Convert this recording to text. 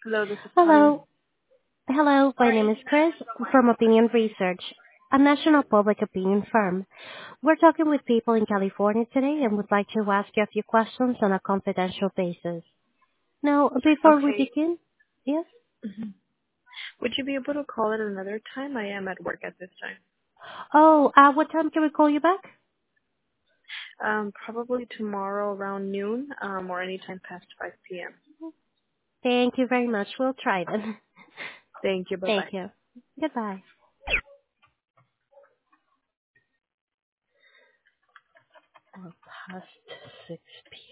Hello, this is Tanya. Hello. Hello, my name is Chris from Opinion Research, a national public opinion firm. We're talking with people in California today and would like to ask you a few questions on a confidential basis. Now, before we Okay. begin, yes? Mhm. Would you be able to call it another time? I am at work at this time. Oh, what time can we call you back? Probably tomorrow around noon, or anytime past 5 p.m. Thank you very much. We'll try then. Thank you. Thank Bye-bye. you. Goodbye. Oh, past 6 p.m.